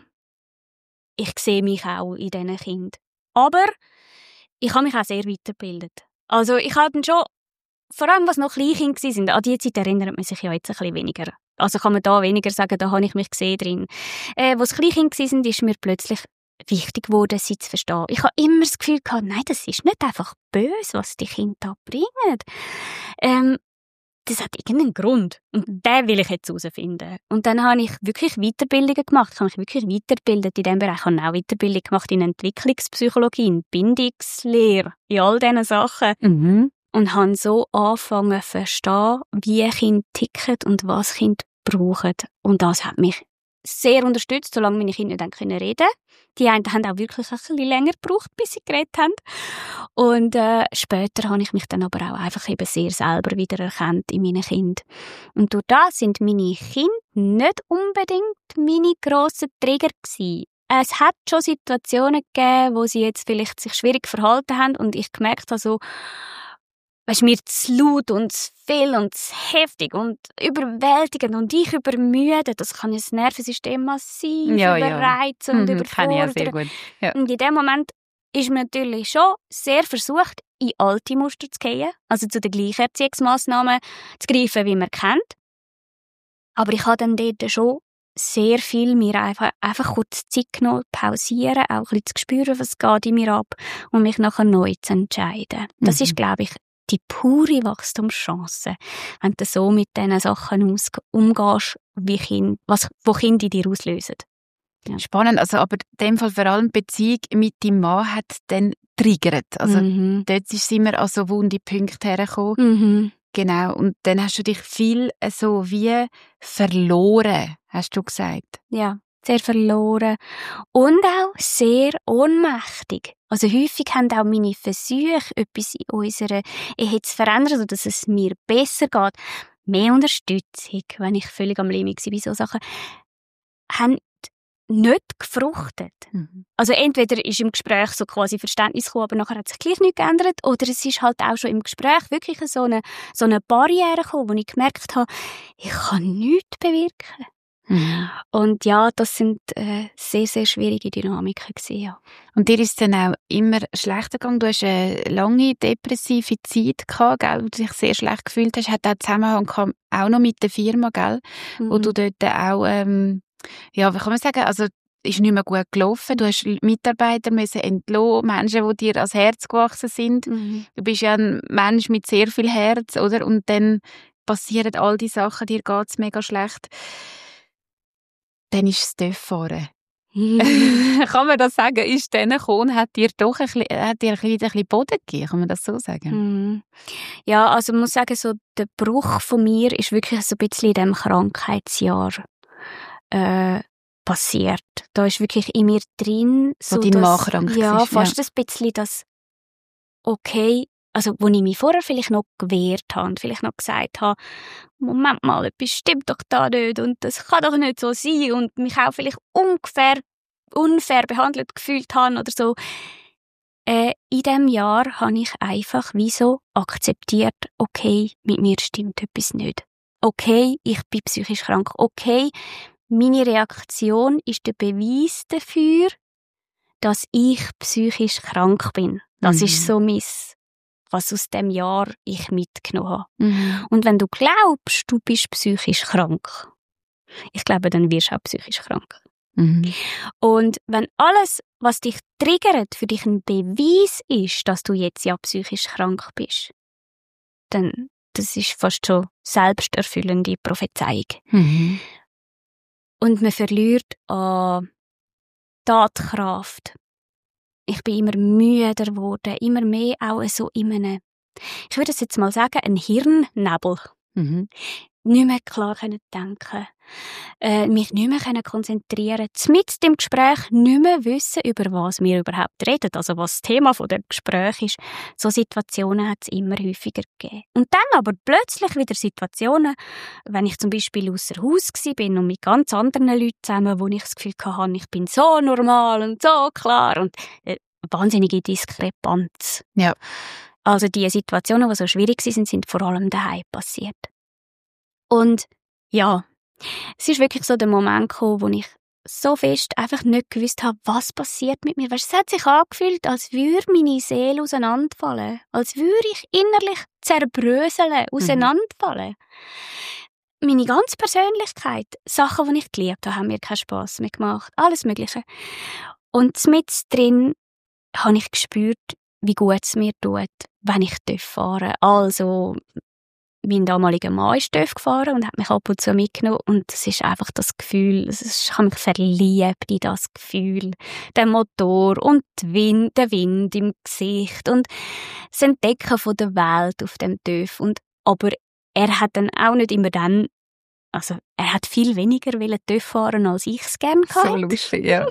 ich sehe mich auch in diesen Kindern. Aber ich habe mich auch sehr weitergebildet. Also ich habe dann schon, vor allem was noch Kleinkinder waren, an die Zeit erinnert man sich ja jetzt ein bisschen weniger. Also kann man da weniger sagen, da habe ich mich gesehen drin. Äh, was Kleinkinder waren, ist mir plötzlich wichtig geworden, sie zu verstehen. Ich habe immer das Gefühl gehabt, nein, das ist nicht einfach böse, was die Kinder da bringen. Ähm, das hat irgendeinen Grund. Und den will ich jetzt herausfinden. Und dann habe ich wirklich Weiterbildungen gemacht. Ich habe mich wirklich weitergebildet in diesem Bereich. Ich habe auch Weiterbildung gemacht in Entwicklungspsychologie, in Bindungslehre, in all diesen Sachen. Mhm. Und habe so angefangen zu verstehen, wie Kinder ticken und was Kinder brauchen. Und das hat mich sehr unterstützt, solange meine Kinder nicht reden konnten. Die einen haben auch wirklich ein bisschen länger gebraucht, bis sie geredet haben. Und äh, später habe ich mich dann aber auch einfach eben sehr selber wiedererkannt in meinen Kindern. Und durch das sind meine Kinder nicht unbedingt meine grossen Trigger gewesen. Es hat schon Situationen gegeben, wo sie jetzt vielleicht sich schwierig verhalten haben und ich gemerkt habe, so, weisst, mir zu laut und zu viel und zu heftig und überwältigend und ich übermüdet. Das kann das Nervensystem massiv Ja, ja. überreizen und Mhm, kenne ich ja sehr überfordern. gut. Ja. Und in dem Moment ist man natürlich schon sehr versucht, in alte Muster zu gehen, also zu den gleichen Erziehungsmassnahmen zu greifen, wie man kennt. Aber ich habe dann dort schon sehr viel mir einfach, einfach kurz Zeit genommen, pausieren, auch ein bisschen zu spüren, was geht in mir ab und mich nachher neu zu entscheiden. Das Mhm. ist, glaube ich, die pure Wachstumschance, wenn du so mit diesen Sachen aus- umgehst, wie kind, was, wo Kinder in dir auslösen. Ja. Spannend, also aber in dem Fall vor allem die Beziehung mit deinem Mann hat dann triggert. Also mhm. dort sind wir an so wunde Punkte hergekommen. Mhm. Genau, und dann hast du dich viel äh, so wie verloren, hast du gesagt. Ja, sehr verloren und auch sehr ohnmächtig. Also häufig haben auch meine Versuche, etwas in unserer Ehe zu verändern, sodass es mir besser geht, mehr Unterstützung, wenn ich völlig am Limit war bei solchen Sachen, haben nicht gefruchtet. Mhm. Also entweder ist im Gespräch so quasi Verständnis gekommen, aber nachher hat sich gleich nichts geändert, oder es ist halt auch schon im Gespräch wirklich so eine, so eine Barriere gekommen, wo ich gemerkt habe, ich kann nichts bewirken. Mhm. Und ja, das sind äh, sehr, sehr schwierige Dynamiken gewesen, ja. Und dir ist es dann auch immer schlechter gegangen. Du hast eine lange depressive Zeit gehabt, gell, wo du dich sehr schlecht gefühlt hast. Hat auch Zusammenhang gehabt, auch noch mit der Firma, gell, wo Mhm. du dort auch, ähm, ja, wie kann man sagen, also ist nicht mehr gut gelaufen. Du hast Mitarbeiter müssen entlassen, Menschen, die dir ans Herz gewachsen sind. Mhm. Du bist ja ein Mensch mit sehr viel Herz, oder? Und dann passieren all die Sachen, dir geht's mega schlecht. Dann ist es doof gefahren. Kann man das sagen? Ist dann gekommen, hat dir doch ein bisschen, hat dir wieder ein bisschen Boden gegeben? Kann man das so sagen? Mhm. Ja, also ich muss sagen, so der Bruch von mir ist wirklich so ein bisschen in diesem Krankheitsjahr äh, passiert. Da ist wirklich in mir drin Wo so dein das, Mann krank ja, war, fast ein bisschen das okay, also wo ich mich vorher vielleicht noch gewehrt habe und vielleicht noch gesagt habe, Moment mal, etwas stimmt doch da nicht und das kann doch nicht so sein und mich auch vielleicht ungefähr unfair behandelt gefühlt habe oder so. Äh, in diesem Jahr habe ich einfach wie so akzeptiert, okay, mit mir stimmt etwas nicht. Okay, ich bin psychisch krank. Okay, meine Reaktion ist der Beweis dafür, dass ich psychisch krank bin. Das Mhm. ist so mein, was aus dem Jahr ich mitgenommen habe. Mhm. Und wenn du glaubst, du bist psychisch krank, ich glaube, dann wirst du auch psychisch krank. Mhm. Und wenn alles, was dich triggert, für dich ein Beweis ist, dass du jetzt ja psychisch krank bist, dann das ist fast schon selbsterfüllende Prophezeiung. Mhm. Und man verliert an Tatkraft. Ich bin immer müder geworden, immer mehr auch so in einem, ich würde es jetzt mal sagen, ein Hirnnebel. Mhm. Nicht mehr klar denken, äh, mich nicht mehr konzentrieren, mitten im Gespräch nicht mehr wissen, über was wir überhaupt reden, also was das Thema von dem Gespräch ist. So Situationen hat es immer häufiger gegeben. Und dann aber plötzlich wieder Situationen, wenn ich zum Beispiel ausser Haus war und mit ganz anderen Leuten zusammen, wo ich das Gefühl hatte, ich bin so normal und so klar und äh, wahnsinnige Diskrepanz. Ja. Also die Situationen, die so schwierig sind, sind vor allem daheim passiert. Und ja, es ist wirklich so der Moment gekommen, wo ich so fest einfach nicht gewusst habe, was passiert mit mir. Weißt, es hat sich angefühlt, als würde meine Seele auseinanderfallen. Als würde ich innerlich zerbröseln, auseinanderfallen. Mhm. Meine ganze Persönlichkeit, Sachen, die ich geliebt habe, haben mir keinen Spass mehr gemacht. Alles Mögliche. Und mit drin habe ich gespürt, wie gut es mir tut, wenn ich fahren darf. Also, mein damaliger Mann ist gefahren und hat mich ab und zu mitgenommen. Und es ist einfach das Gefühl, es ist, ich habe mich verliebt in das Gefühl. Der Motor und der Wind, der Wind im Gesicht und das Entdecken von der Welt auf dem TÜV. Und, aber er hat dann auch nicht immer dann, also er hat viel weniger TÜV fahren, als ich es gerne hatte. So lustig, ja.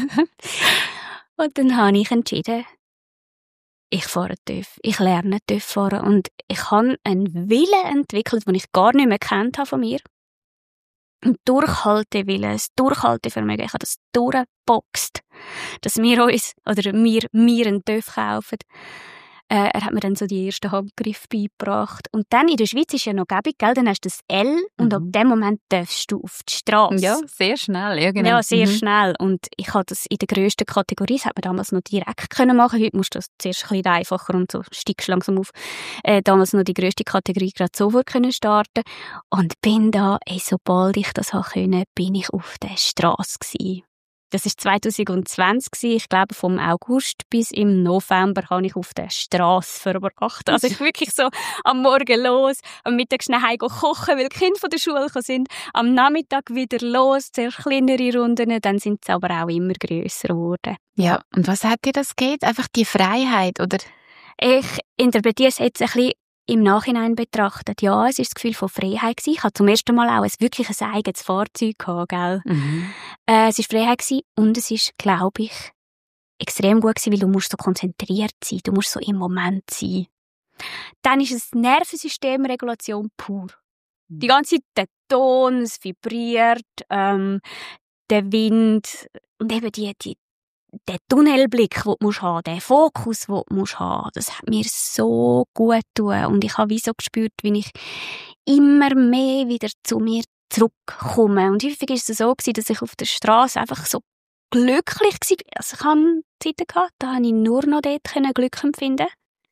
Und dann habe ich entschieden, ich fahre TÜV, ich lerne TÜV fahren und ich habe einen Willen entwickelt, den ich gar nicht mehr kennt habe von mir. Ein Durchhaltewillen, ein Durchhaltevermögen. Ich habe das durchgeboxt, dass wir uns, oder wir, wir einen TÜV kaufen. Äh, er hat mir dann so die ersten Handgriffe beigebracht. Und dann in der Schweiz ist ja noch gäbig, gell? Dann hast du das L und mhm. ab dem Moment darfst du auf die Straße. Ja, sehr schnell. Ja, genau. Ja, sehr mhm. schnell. Und ich habe das in der grössten Kategorie, das hat man damals noch direkt können machen. Heute musst du das zuerst ein bisschen einfacher und so steigst langsam auf. Äh, damals noch die grösste Kategorie gerade sofort können starten. Und bin da, ey, sobald ich das habe können, bin ich auf der Straße gewesen. Das war zwanzig zwanzig. Ich glaube, vom August bis im November habe ich auf der Straße verbracht. Also ich wirklich so am Morgen los, am Mittag schnell heim kochen, weil die Kinder von der Schule sind. Am Nachmittag wieder los, zuerst kleinere Runden, dann sind sie aber auch immer grösser geworden. Ja, und was hat dir das gegeben? Einfach die Freiheit, oder? Ich interpretiere es jetzt ein bisschen im Nachhinein betrachtet. Ja, es war das Gefühl von Freiheit gewesen. Ich hatte zum ersten Mal auch ein wirklich ein eigenes Fahrzeug gehabt, gell? Mhm. Äh, es war Freiheit gewesen und es ist, glaube ich, extrem gut gewesen, weil du musst so konzentriert sein, du musst so im Moment sein. Dann ist es Nervensystemregulation pur. Die ganze Zeit der Ton, es vibriert, ähm, der Wind und eben die, die der Tunnelblick, den du haben musst, der Fokus, den du haben musst, das hat mir so gut getan. Und ich habe wie so gespürt, wie ich immer mehr wieder zu mir zurückkomme. Und häufig war es so, dass ich auf der Straße einfach so glücklich war. Also ich hatte Zeiten gehabt, da konnte ich nur noch dort Glück empfinden.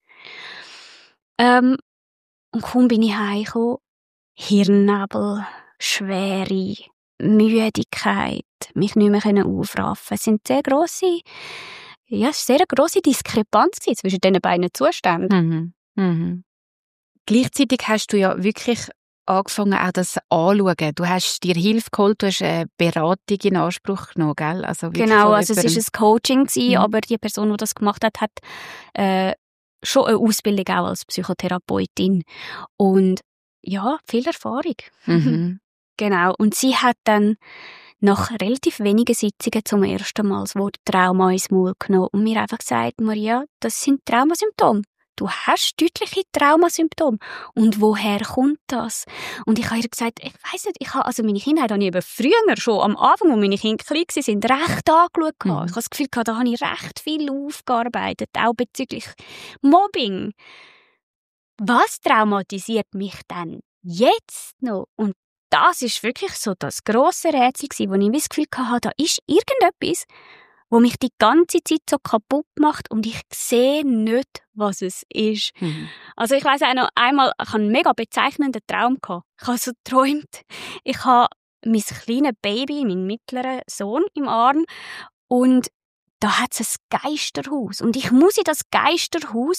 Ähm, und kaum bin ich heimgekommen, Hirnnebel, Schwere, Müdigkeit, mich nicht mehr aufraffen. Es sind sehr grosse, ja, es war sehr eine grosse Diskrepanz zwischen diesen beiden Zuständen. Mhm. Mhm. Gleichzeitig hast du ja wirklich angefangen, auch das anzuschauen. Du hast dir Hilfe geholt, du hast eine Beratung in Anspruch genommen, gell? Also genau, also es war ein Coaching, mhm. aber die Person, die das gemacht hat, hat äh, schon eine Ausbildung auch als Psychotherapeutin. Und ja, viel Erfahrung. Mhm. Genau, und sie hat dann nach relativ wenigen Sitzungen zum ersten Mal das Wort Trauma ins Maul genommen und mir einfach gesagt, Maria, das sind Traumasymptome. Du hast deutliche Traumasymptome. Und woher kommt das? Und ich habe ihr gesagt, ich weiss nicht, ich habe, also meine Kinder haben eben früher schon, am Anfang, wo meine Kinder klein waren, recht angeschaut. Mhm. Ich habe das Gefühl, da habe ich recht viel aufgearbeitet, auch bezüglich Mobbing. Was traumatisiert mich denn jetzt noch? Und das ist wirklich so das grosse Rätsel gewesen, wo ich das Gefühl hatte, da ist irgendetwas, wo mich die ganze Zeit so kaputt macht und ich sehe nicht, was es ist. Mhm. Also ich weiss auch noch, einmal, ich hatte einen mega bezeichnenden Traum gehabt. Ich habe so geträumt, ich habe mein kleines Baby, meinen mittleren Sohn im Arm und da hat es ein Geisterhaus und ich muss in das Geisterhaus,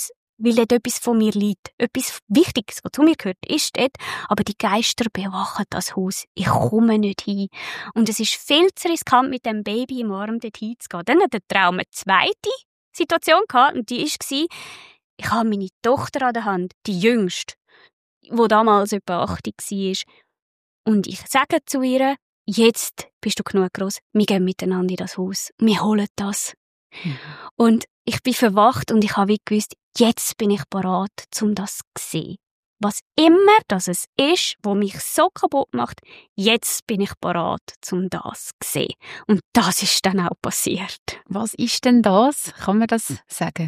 weil dort etwas von mir liegt. Etwas Wichtiges, was zu mir gehört, ist dort. Aber die Geister bewachen das Haus. Ich komme nicht hin. Und es ist viel zu riskant, mit dem Baby im Arm dort hinzugehen. Dann hat der Traum eine zweite Situation gehabt. Und die war, ich habe meine Tochter an der Hand, die jüngste, die damals etwa achtzig war. Und ich sage zu ihr, jetzt bist du genug gross. Wir gehen miteinander in das Haus. Wir holen das. Mhm. Und ich bin verwacht und ich habe wie gewusst, jetzt bin ich bereit, um das zu sehen. Was immer das es ist, was mich so kaputt macht, jetzt bin ich bereit, um das zu sehen. Und das ist dann auch passiert. Was ist denn das? Kann man das sagen?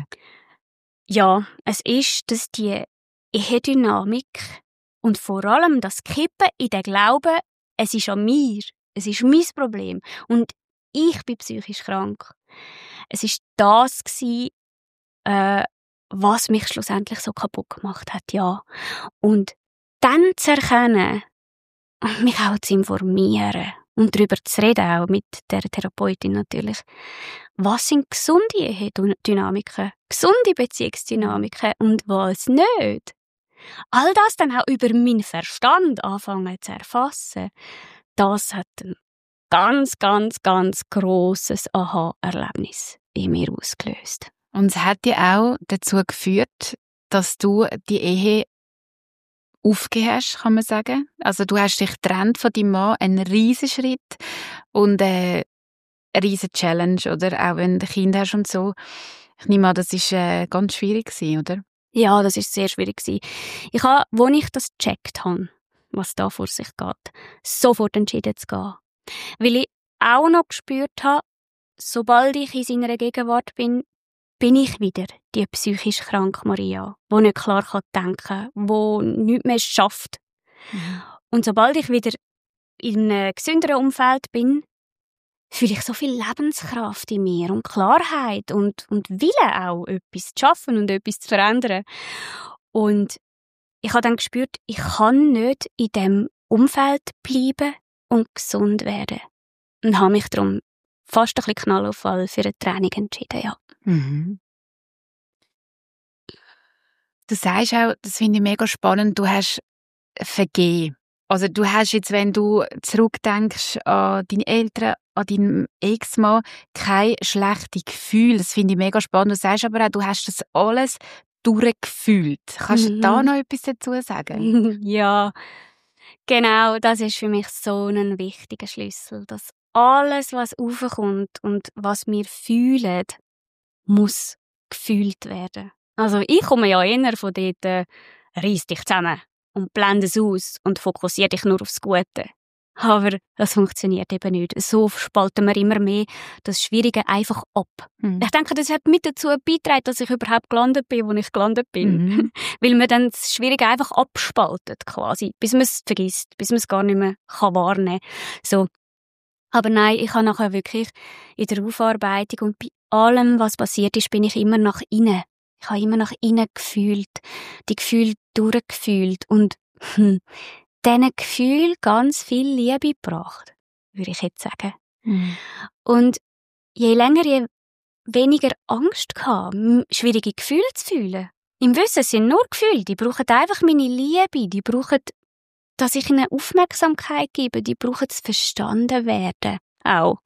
Ja, es ist, dass die Ehedynamik und vor allem das Kippen in den Glauben, es ist an mir, es ist mein Problem und ich bin psychisch krank. Es ist das gewesen, äh, was mich schlussendlich so kaputt gemacht hat, ja. Und dann zu erkennen und mich auch zu informieren und darüber zu reden, auch mit der Therapeutin natürlich. Was sind gesunde Ehedynamiken, gesunde Beziehungsdynamiken und was nicht? All das dann auch über meinen Verstand anfangen zu erfassen, das hat ein ganz, ganz, ganz grosses Aha-Erlebnis in mir ausgelöst. Und es hat ja auch dazu geführt, dass du die Ehe aufgegeben hast, kann man sagen. Also du hast dich getrennt von deinem Mann, ein riesen Schritt und äh, eine riesen Challenge, oder? Auch wenn du Kinder hast und so. Ich nehme an, das war äh, ganz schwierig gewesen, oder? Ja, das war sehr schwierig gewesen. Ich habe, als ich das gecheckt habe, was da vor sich geht, sofort entschieden zu gehen. Weil ich auch noch gespürt habe, sobald ich in seiner Gegenwart bin, bin ich wieder die psychisch kranke Maria, die nicht klar denken kann, die nichts mehr schafft. Mhm. Und sobald ich wieder in einem gesünderen Umfeld bin, fühle ich so viel Lebenskraft in mir und Klarheit und, und Wille auch, etwas zu schaffen und etwas zu verändern. Und ich habe dann gespürt, ich kann nicht in diesem Umfeld bleiben und gesund werden. Und habe mich darum fast ein bisschen Knallauffall für eine Training entschieden, ja. Mhm. Du sagst auch, das finde ich mega spannend, du hast vergeben. Also du hast jetzt, wenn du zurückdenkst an deine Eltern, an deinen Ex-Mann, kein schlechtes Gefühl. Das finde ich mega spannend. Du sagst aber auch, du hast das alles durchgefühlt. Kannst du mhm. da noch etwas dazu sagen? Ja, genau. Das ist für mich so ein wichtiger Schlüssel. Dass alles, was raufkommt und was wir fühlen, muss gefühlt werden. Also ich komme ja eher von dort, äh, reiss dich zusammen und blende es aus und fokussiere dich nur aufs Gute. Aber das funktioniert eben nicht. So spalten wir immer mehr das Schwierige einfach ab. Mhm. Ich denke, das hat mit dazu beigetragen, dass ich überhaupt gelandet bin, wo ich gelandet bin. Mhm. Weil man dann das Schwierige einfach abspaltet, quasi, bis man es vergisst, bis man es gar nicht mehr kann wahrnehmen kann. So. Aber nein, ich habe nachher wirklich in der Aufarbeitung und bei allem, was passiert ist, bin ich immer nach innen. Ich habe immer nach innen gefühlt, die Gefühle durchgefühlt und hm, diesen Gefühl ganz viel Liebe gebracht, würde ich jetzt sagen. Mhm. Und je länger, je weniger Angst hatte, schwierige Gefühle zu fühlen. Im Wissen, es sind nur Gefühle, die brauchen einfach meine Liebe, die brauchen, dass ich ihnen Aufmerksamkeit gebe, die brauchen zu verstanden werden. Auch.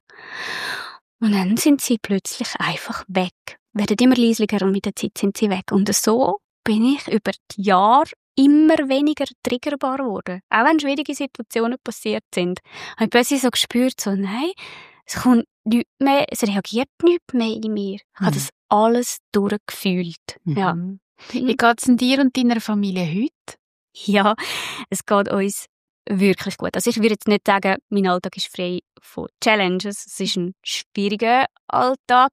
Und dann sind sie plötzlich einfach weg, werden immer leislicher und mit der Zeit sind sie weg. Und so bin ich über die Jahre immer weniger triggerbar geworden. Auch wenn schwierige Situationen passiert sind. Habe ich plötzlich so gespürt, so, nein, es kommt nichts mehr, es reagiert nichts mehr in mir. Ich mhm. habe das alles durchgefühlt. Mhm. Ja. Wie geht es dir und deiner Familie heute? Ja, es geht uns wirklich gut. Also ich würde jetzt nicht sagen, mein Alltag ist frei von Challenges. Es ist ein schwieriger Alltag.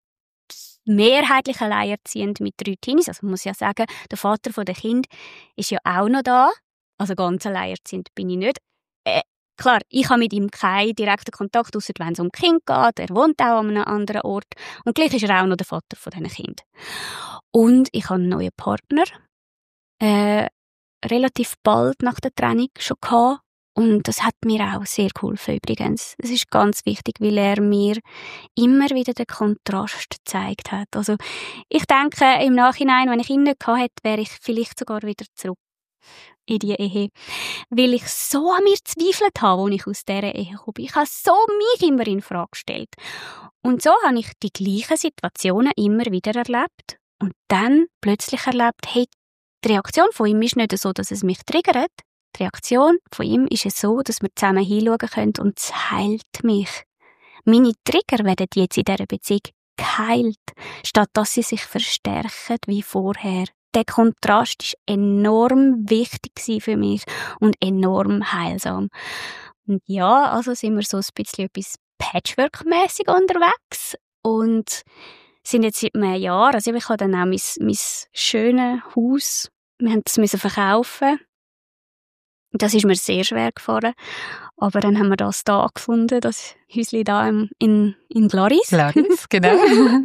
Mehrheitlich alleinerziehend mit drei Teenies. Also man muss ja sagen, der Vater der Kind ist ja auch noch da. Also ganz alleinerziehend bin ich nicht. Äh, klar, ich habe mit ihm keinen direkten Kontakt, ausser wenn es um Kind geht. Er wohnt auch an einem anderen Ort. Und gleich ist er auch noch der Vater von diesen Kindern. Und ich habe einen neuen Partner. Äh, relativ bald nach der Trennung schon gehabt. Und das hat mir auch sehr geholfen übrigens. Es ist ganz wichtig, weil er mir immer wieder den Kontrast gezeigt hat. Also ich denke, im Nachhinein, wenn ich ihn nicht gehabt hätte, wäre ich vielleicht sogar wieder zurück in die Ehe. Weil ich so an mir gezweifelt habe, als ich aus dieser Ehe kam. Ich habe so mich immer in Frage gestellt. Und so habe ich die gleichen Situationen immer wieder erlebt. Und dann plötzlich erlebt, hey, die Reaktion von ihm ist nicht so, dass es mich triggert. Die Reaktion von ihm ist es so, dass wir zusammen hinschauen können und es heilt mich. Meine Trigger werden jetzt in dieser Beziehung geheilt, statt dass sie sich verstärken wie vorher. Der Kontrast war enorm wichtig für mich und enorm heilsam. Und ja, also sind wir so ein bisschen etwas Patchwork-mässig unterwegs und sind jetzt seit einem Jahr, also ich habe dann auch mein, mein schönes Haus, wir mussten es verkaufen. Das ist mir sehr schwer gefallen. Aber dann haben wir das da gefunden, das Häuschen da in, in, in Glaris. Glaris, genau.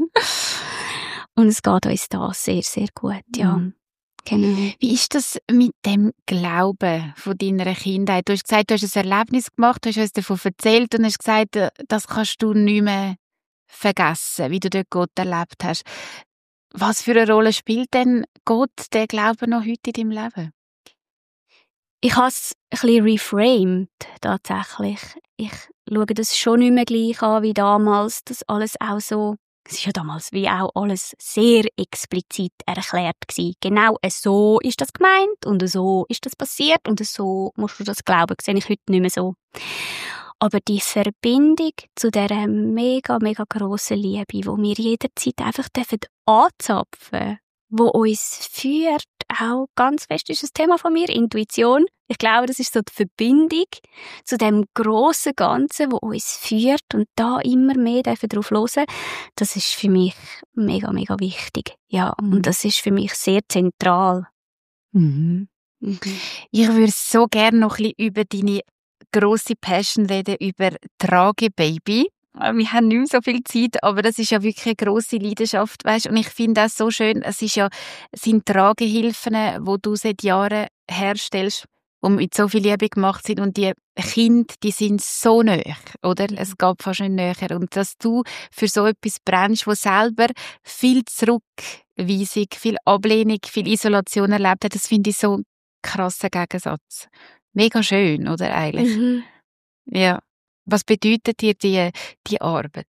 Und es geht uns da sehr, sehr gut, ja. Mhm. Genau. Wie ist das mit dem Glauben von deiner Kindheit? Du hast gesagt, du hast ein Erlebnis gemacht, du hast uns davon erzählt und hast gesagt, das kannst du nicht mehr vergessen, wie du dort Gott erlebt hast. Was für eine Rolle spielt denn Gott, der Glaube, noch heute in deinem Leben? Ich habe es ein bisschen reframed, tatsächlich. Ich schaue das schon nicht mehr gleich an wie damals, dass alles auch so, es ist ja damals wie auch alles sehr explizit erklärt gewesen. Genau so ist das gemeint und so ist das passiert und so musst du das glauben. Das sehe ich heute nicht mehr so. Aber die Verbindung zu dieser mega, mega grossen Liebe, die wir jederzeit einfach anzapfen dürfen, wo uns führt, auch ganz fest ist ein Thema von mir, Intuition. Ich glaube, das ist so die Verbindung zu dem grossen Ganzen, wo uns führt und da immer mehr drauf hören. Das ist für mich mega, mega wichtig. Ja, und das ist für mich sehr zentral. Mhm. Mhm. Ich würde so gerne noch ein bisschen über deine grosse Passion reden, über Tragebaby. Wir haben nicht mehr so viel Zeit, aber das ist ja wirklich eine grosse Leidenschaft, weißt? Und ich finde das so schön, es ist ja, es sind Tragehilfen, die du seit Jahren herstellst, die mit so viel Liebe gemacht sind und die Kinder, die sind so nahe, oder? Es geht fast nicht näher. Und dass du für so etwas brennst, wo selber viel Zurückweisung, viel Ablehnung, viel Isolation erlebt hat, das finde ich so ein krasser Gegensatz. Mega schön, oder eigentlich? Mhm. Ja. Was bedeutet dir die, die Arbeit?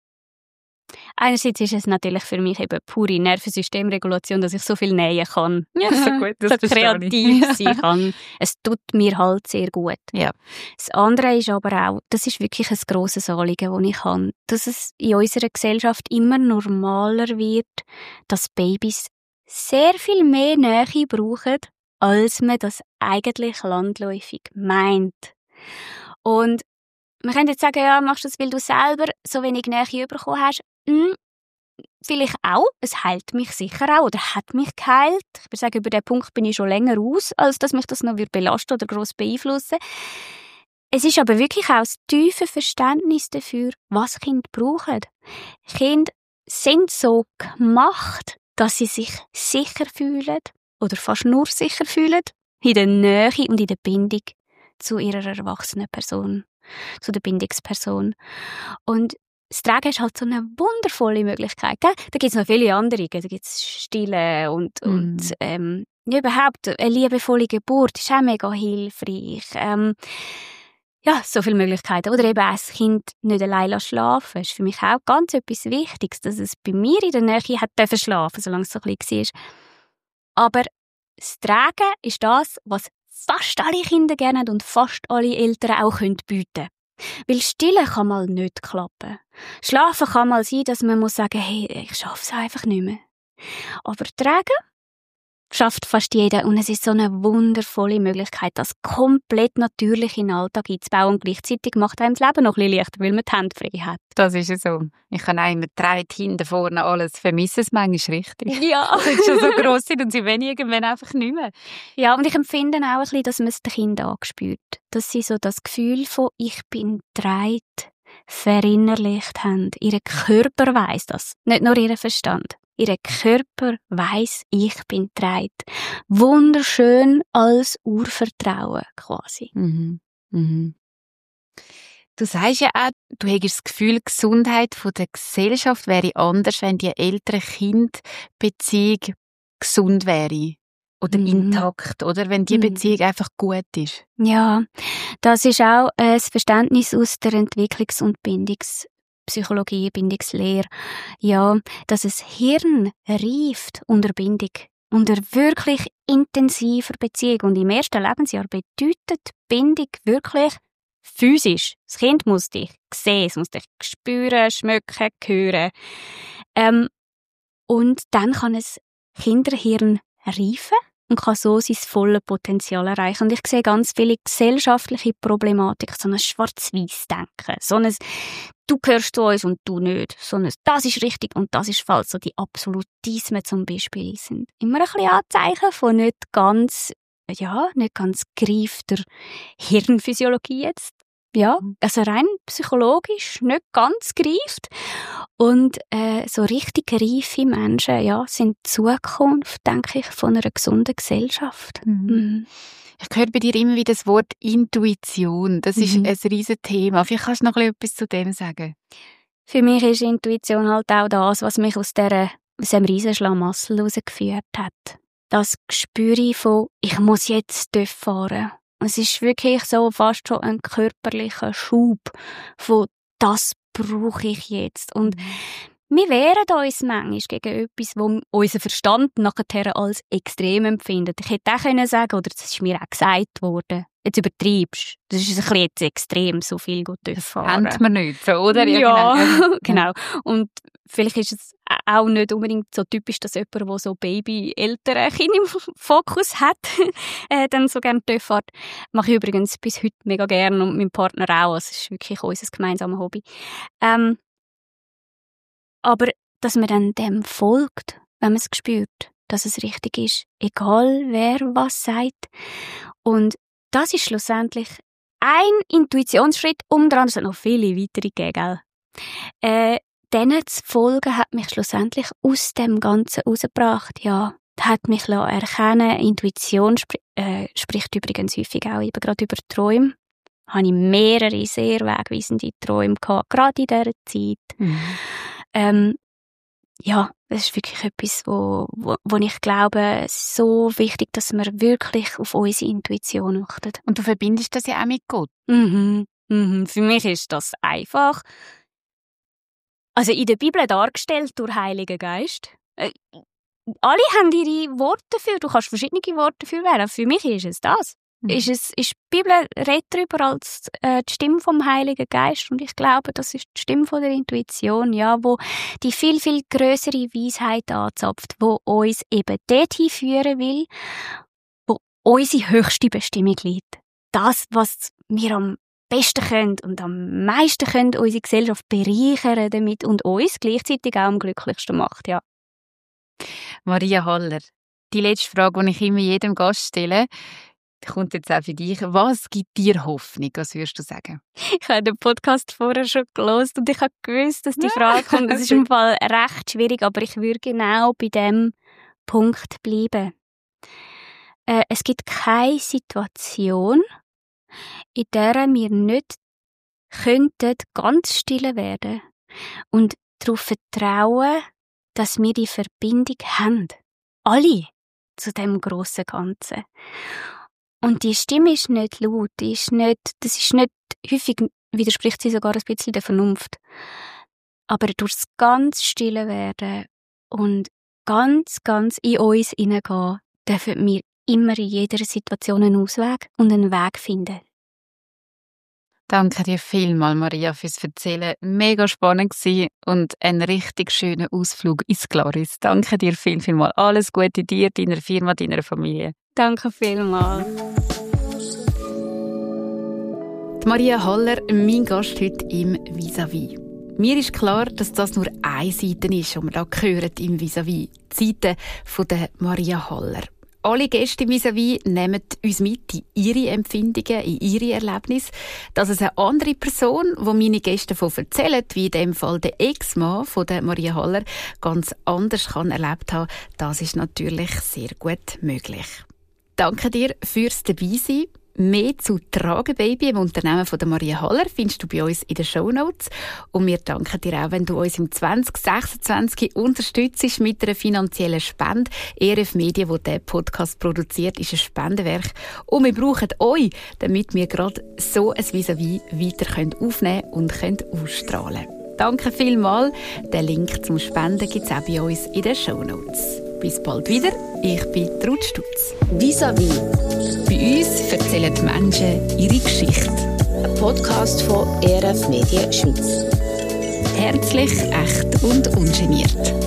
Einerseits ist es natürlich für mich eben pure Nervensystemregulation, dass ich so viel nähen kann. Ja, so gut, das so kreativ sein kann. Es tut mir halt sehr gut. Ja. Das andere ist aber auch, das ist wirklich ein grosses Anliegen, das ich habe, dass es in unserer Gesellschaft immer normaler wird, dass Babys sehr viel mehr Nähe brauchen, als man das eigentlich landläufig meint. Und man könnte jetzt sagen, ja, machst du das, weil du selber so wenig Nähe bekommen hast? Hm, vielleicht auch. Es heilt mich sicher auch oder hat mich geheilt. Ich würde sagen, über diesen Punkt bin ich schon länger aus, als dass mich das noch belasten oder gross beeinflussen. Es ist aber wirklich auch das tiefe Verständnis dafür, was Kinder brauchen. Kinder sind so gemacht, dass sie sich sicher fühlen oder fast nur sicher fühlen in der Nähe und in der Bindung zu ihrer erwachsenen Person, zu der Bindungsperson. Und das Tragen ist halt so eine wundervolle Möglichkeit. Gell? Da gibt es noch viele andere. Da gibt es Stillen und, mm. und ähm, überhaupt eine liebevolle Geburt ist auch mega hilfreich. Ähm, ja, so viele Möglichkeiten. Oder eben ein Kind nicht allein schlafen. Das ist für mich auch ganz etwas Wichtiges, dass es bei mir in der Nähe hat dürfen schlafen, solange es so klein war. Aber das Tragen ist das, was fast alle Kinder gerne haben und fast alle Eltern auch bieten können. Weil Stillen kann mal nicht klappen. Schlafen kann mal sein, dass man muss sagen, hey, ich schaffe es einfach nicht mehr. Aber Tragen schafft fast jeder und es ist so eine wundervolle Möglichkeit, das komplett natürlich in den Alltag einzubauen und gleichzeitig macht einem das Leben noch ein bisschen leichter, weil man die Hände frei hat. Das ist ja so. Ich kann auch immer drei hinten vorne alles vermissen, es manchmal richtig. Ja. Weil sie schon so gross sind und sie wollen irgendwann einfach nicht mehr. Ja, und ich empfinde auch ein bisschen, dass man es den Kindern angespürt. Dass sie so das Gefühl von «Ich bin dreit» verinnerlicht haben. Ihr Körper weiss das, nicht nur ihr Verstand. Ihr Körper weiss, ich bin dreit. Wunderschön als Urvertrauen quasi. Mhm. Mhm. Du sagst ja auch, du hättest das Gefühl, die Gesundheit der Gesellschaft wäre anders, wenn die Eltern-Kind-Beziehung gesund wäre. Oder mhm. intakt, oder? Wenn die Beziehung mhm. einfach gut ist. Ja, das ist auch ein Verständnis aus der Entwicklungs- und Bindungspsychologie, Bindungslehre. Ja, dass das Hirn reift unter Bindung, unter wirklich intensiver Beziehung. Und im ersten Lebensjahr bedeutet Bindung wirklich physisch. Das Kind muss dich sehen, es muss dich spüren, schmecken, hören. Ähm, und dann kann es Kinderhirn reifen und kann so sein volles Potenzial erreichen. Und ich sehe ganz viele gesellschaftliche Problematik, so ein Schwarz-Weiß-Denken, so ein «Du gehörst zu uns und du nicht», so ein «Das ist richtig und das ist falsch», so die Absolutismen zum Beispiel sind immer ein bisschen Anzeichen von nicht ganz, ja, nicht ganz gereifter Hirnphysiologie jetzt. Ja, also rein psychologisch nicht ganz gereift. Und äh, so richtig reife Menschen, ja, sind die Zukunft, denke ich, von einer gesunden Gesellschaft. Mhm. Mhm. Ich höre bei dir immer wieder das Wort Intuition. Das ist mhm. ein riesen Thema. Vielleicht kannst du noch etwas zu dem sagen. Für mich ist Intuition halt auch das, was mich aus, dieser, aus diesem riesen Schlamassel rausgeführt hat. Das Gespür von, ich muss jetzt dort fahren. Es ist wirklich so fast schon ein körperlicher Schub von «das brauche ich jetzt». Und mhm. wir wehren uns manchmal gegen etwas, das unser Verstand nachher als extrem empfindet. Ich hätte auch können sagen, oder das ist mir auch gesagt worden, jetzt übertreibst. Das ist ein bisschen jetzt extrem, so viel gut fahren. Das kennt man nicht, so, oder? Ja, ja, genau. Und vielleicht ist es auch nicht unbedingt so typisch, dass jemand, der so Baby-Eltern-Kinder im Fokus hat, äh, dann so gerne fährt. Mache ich übrigens bis heute mega gerne und mein Partner auch. Es ist wirklich unser gemeinsames Hobby. Ähm, aber dass man dann dem folgt, wenn man es spürt, dass es richtig ist, egal wer was sagt. Und das ist schlussendlich ein Intuitionsschritt, unter anderem noch viele weitere gegeben. Äh, denen zu folgen, hat mich schlussendlich aus dem Ganzen rausgebracht. Ja, hat mich erkennen. Intuition spr- äh, spricht übrigens häufig auch eben gerade über Träume. Habe ich mehrere sehr wegweisende Träume gehabt, gerade in dieser Zeit. Mhm. Ähm, ja, das ist wirklich etwas, wo, wo, wo ich glaube, so wichtig, dass wir wirklich auf unsere Intuition achten. Und du verbindest das ja auch mit Gott. Mhm. Mhm. Für mich ist das einfach. Also in der Bibel dargestellt durch Heiligen Geist. Äh, alle haben ihre Worte dafür. Du kannst verschiedene Worte dafür wählen. Für mich ist es das. Mhm. Ist es, ist die Bibel redet darüber als äh, die Stimme vom Heiligen Geist. Und ich glaube, das ist die Stimme von der Intuition, ja, wo die viel, viel grössere Weisheit anzapft, wo uns eben dorthin führen will, wo unsere höchste Bestimmung liegt. Das, was wir am besten können und am meisten können unsere Gesellschaft bereichern damit und uns gleichzeitig auch am glücklichsten macht, ja. Maria Haller, die letzte Frage, die ich immer jedem Gast stelle, kommt jetzt auch für dich. Was gibt dir Hoffnung? Was würdest du sagen? Ich habe den Podcast vorher schon gehört und ich habe gewusst, dass die Frage kommt. Es ist im Fall recht schwierig, aber ich würde genau bei dem Punkt bleiben. Äh, es gibt keine Situation, in der wir nicht könnten ganz still werden und darauf vertrauen, dass wir die Verbindung haben. Alle zu dem grossen Ganzen. Und die Stimme ist nicht laut, die ist nicht, das ist nicht, häufig widerspricht sie sogar ein bisschen der Vernunft. Aber durchs ganz stille werden und ganz, ganz in uns hineingehen, dürfen wir immer in jeder Situation einen Ausweg und einen Weg finden. Danke dir vielmals, Maria, fürs Erzählen. Mega spannend gewesen und ein richtig schöner Ausflug ins Glaris. Danke dir viel, vielmals. Alles Gute dir, deiner Firma, deiner Familie. Danke vielmals. Die Maria Haller, mein Gast heute im Vis-à-vis. Mir ist klar, dass das nur eine Seite ist, die wir hier hören im Vis-à-vis. Die Seite von der Maria Haller. Alle Gäste im Vis-à-vis nehmen uns mit in ihre Empfindungen, in ihre Erlebnisse. Dass es eine andere Person, die meine Gäste davon erzählen, wie in dem Fall der Ex-Mann von der Maria Haller, ganz anders kann erlebt haben, das ist natürlich sehr gut möglich. Danke dir fürs Dabeisein. Mehr zu Tragebaby, im Unternehmen von der Maria Haller, findest du bei uns in den Shownotes. Und wir danken dir auch, wenn du uns im zwanzig sechsundzwanzig unterstützt mit einer finanziellen Spende. E R F Media, die diesen Podcast produziert, ist ein Spendenwerk. Und wir brauchen euch, damit wir gerade so ein Vis-à-vis weiter aufnehmen und ausstrahlen können. Danke vielmals. Den Link zum Spenden gibt es auch bei uns in den Shownotes. Bis bald wieder. Ich bin Ruth Stutz. Vis-à-vis. Bei uns erzählen die Menschen ihre Geschichte. Ein Podcast von E R F Media Schweiz. Herzlich, echt und ungeniert.